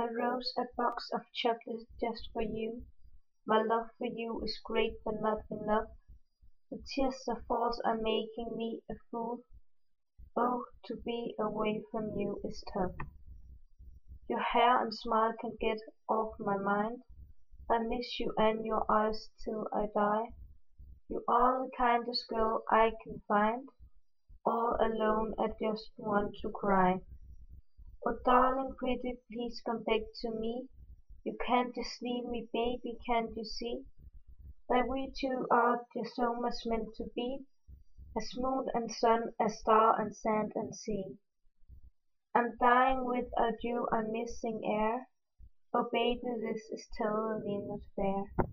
A rose, a box of chocolate just for you. My love for you is great but not enough. The tears that falls are making me a fool. Oh, to be away from you is tough. Your hair and smile can't get off my mind. I miss you and your eyes till I die. You are the kindest girl I can find. All alone I just want to cry. Oh darling pretty please come back to me. You can't just leave me baby, can't you see? That we two are just so much meant to be. As moon and sun, as star and sand and sea. I'm dying without you, I'm missing air. Oh baby this is totally not fair.